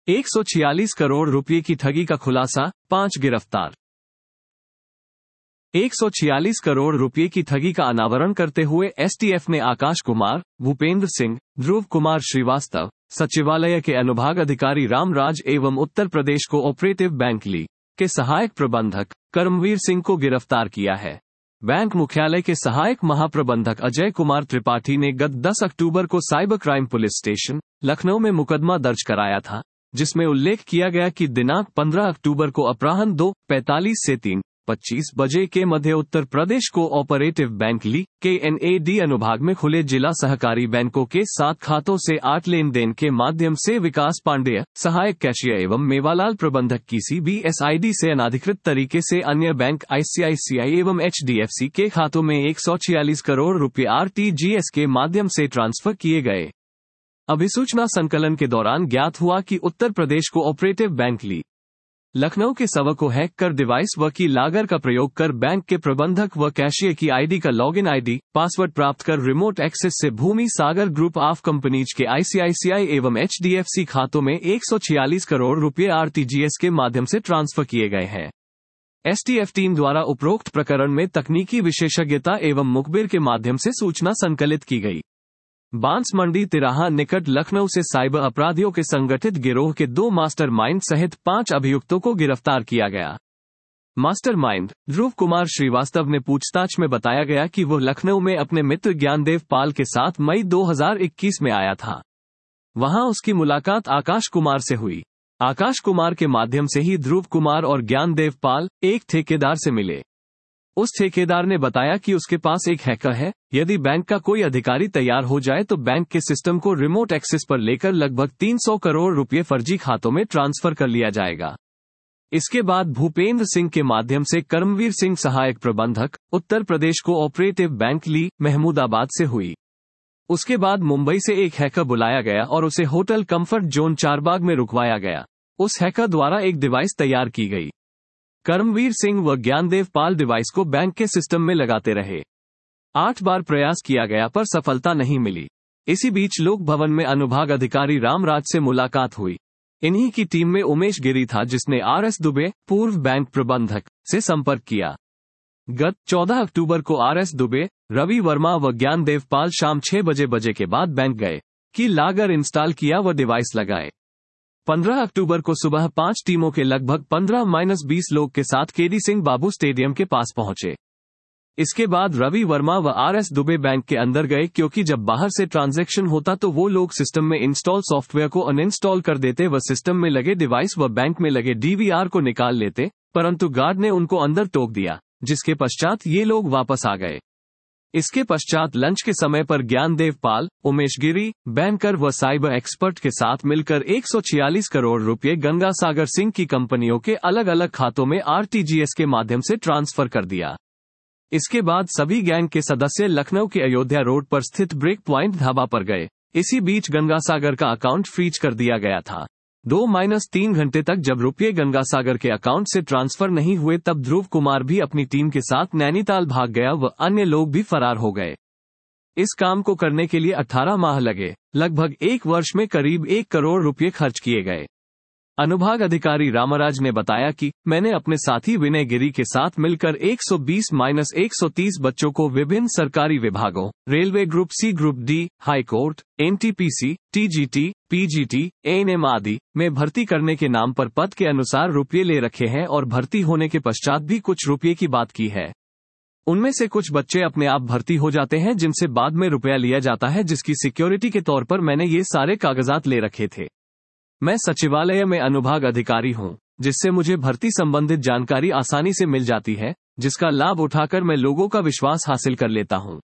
146 करोड़ रुपए की ठगी का खुलासा, 5 गिरफ्तार। 146 करोड़ रुपए की ठगी का अनावरण करते हुए एसटीएफ ने आकाश कुमार, भूपेंद्र सिंह, ध्रुव कुमार श्रीवास्तव, सचिवालय के अनुभाग अधिकारी रामराज एवं उत्तर प्रदेश कोऑपरेटिव बैंक ली के सहायक प्रबंधक कर्मवीर सिंह को गिरफ्तार किया है। बैंक मुख्यालय के सहायक महाप्रबंधक अजय कुमार त्रिपाठी ने गत 10 अक्टूबर को cyber crime police station Lucknow में मुकदमा दर्ज कराया था, जिसमें उल्लेख किया गया कि दिनांक 15 अक्टूबर को अपराह्न 2:45 से 3:25 बजे के मध्य उत्तर प्रदेश कोऑपरेटिव बैंक ली KNAD अनुभाग में खुले जिला सहकारी बैंकों के 7 खातों से 8 लेन देन के माध्यम से विकास पांडेय, सहायक कैशियर एवं मेवालाल प्रबंधक की CBSID से अनाधिकृत तरीके से अन्य बैंक ICICI एवं HDFC के खातों में 146 करोड़ रुपए RTGS के माध्यम से ट्रांसफर किए गए। अभिसूचना संकलन के दौरान ज्ञात हुआ कि उत्तर प्रदेश कोऑपरेटिव बैंक ली लखनऊ के सर्वर को हैक कर डिवाइस व की लागत का प्रयोग कर बैंक के प्रबंधक व कैशियर की आईडी का लॉगिन आईडी पासवर्ड प्राप्त कर रिमोट एक्सेस से Bhumi Sagar group of companies के ICICI एवं HDFC खातों में 146 करोड़ रुपए RTGS के माध्यम से ट्रांसफर किए गए हैं। STF टीम द्वारा उपरोक्त प्रकरण में तकनीकी विशेषज्ञता एवं मुखबिर के माध्यम से सूचना संकलित की गई। बांस मंडी तिराहा निकट लखनऊ से साइबर अपराधियों के संगठित गिरोह के 2 मास्टरमाइंड सहित 5 अभियुक्तों को गिरफ्तार किया गया। मास्टरमाइंड ध्रुव कुमार श्रीवास्तव ने पूछताछ में बताया गया कि वो लखनऊ में अपने मित्र ज्ञानदेव पाल के साथ मई 2021 में आया था। वहां उसकी मुलाकात आकाश कुमार से हुई। आकाश कुमार के माध्यम से ही ध्रुव कुमार और ज्ञानदेव पाल एक ठेकेदार से मिले। उस ठेकेदार ने बताया कि उसके पास एक हैकर है, यदि बैंक का कोई अधिकारी तैयार हो जाए तो बैंक के सिस्टम को रिमोट एक्सेस पर लेकर लगभग 300 करोड़ रुपए फर्जी खातों में ट्रांसफर कर लिया जाएगा। इसके बाद भूपेंद्र सिंह के माध्यम से कर्मवीर सिंह सहायक प्रबंधक उत्तर प्रदेश कोऑपरेटिव बैंक ली महमूदाबाद से हुई। उसके बाद मुंबई से एक हैकर बुलाया गया और उसे होटल कंफर्ट जोन चारबाग में रुकवाया गया। उस हैकर द्वारा एक डिवाइस तैयार की गई। कर्मवीर सिंह व ज्ञानदेव पाल डिवाइस को बैंक के सिस्टम में लगाते रहे। 8 बार प्रयास किया गया पर सफलता नहीं मिली। इसी बीच लोक भवन में अनुभाग अधिकारी रामराज से मुलाकात हुई। इन्हीं की टीम में उमेश गिरी था, जिसने RS दुबे, पूर्व बैंक प्रबंधक, से संपर्क किया। गत 14 अक्टूबर को RS दुबे, रवि वर्मा व ज्ञानदेव पाल शाम 6 बजे के बाद बैंक गए की लागत इंस्टॉल किया व डिवाइस लगाए। 15 अक्टूबर को सुबह 5 टीमों के लगभग 15-20 लोग के साथ KD सिंह बाबू स्टेडियम के पास पहुंचे। इसके बाद रवि वर्मा व RS दुबे बैंक के अंदर गए, क्योंकि जब बाहर से ट्रांजैक्शन होता तो वो लोग सिस्टम में इंस्टॉल सॉफ्टवेयर को अनइंस्टॉल कर देते व सिस्टम में लगे डिवाइस व बैंक में लगे DVR को निकाल लेते, परंतु गार्ड ने उनको अंदर टोक दिया, जिसके पश्चात ये लोग वापस आ गए। इसके पश्चात लंच के समय पर ज्ञानदेव पाल, उमेश गिरी, बैंकर व साइबर एक्सपर्ट के साथ मिलकर 146 करोड़ रुपए गंगासागर सिंह की कंपनियों के अलग अलग खातों में RTGS के माध्यम से ट्रांसफर कर दिया। इसके बाद सभी गैंग के सदस्य लखनऊ के अयोध्या रोड पर स्थित ब्रेक प्वाइंट ढाबा पर गए। इसी बीच गंगासागर का अकाउंट फ्रीज कर दिया गया था। 2-3 घंटे तक जब रुपये गंगासागर के अकाउंट से ट्रांसफर नहीं हुए, तब ध्रुव कुमार भी अपनी टीम के साथ नैनीताल भाग गया व अन्य लोग भी फरार हो गए। इस काम को करने के लिए 18 माह लगे। लगभग 1 वर्ष में करीब 1 करोड़ रुपए खर्च किए गए। अनुभाग अधिकारी रामराज ने बताया कि मैंने अपने साथी विनय गिरी के साथ मिलकर 120-130 बच्चों को विभिन्न सरकारी विभागों, railway group C, group D, high court, NTPC, TGT, PGT, ANM आदि में भर्ती करने के नाम पर पद के अनुसार रुपये ले रखे हैं और भर्ती होने के पश्चात भी कुछ रुपये की बात की है। उनमें से कुछ बच्चे अपने आप भर्ती हो जाते हैं, जिनसे बाद में रुपया लिया जाता है, जिसकी सिक्योरिटी के तौर पर मैंने ये सारे कागजात ले रखे थे। मैं सचिवालय में अनुभाग अधिकारी हूं, जिससे मुझे भर्ती संबंधित जानकारी आसानी से मिल जाती है, जिसका लाभ उठाकर मैं लोगों का विश्वास हासिल कर लेता हूं।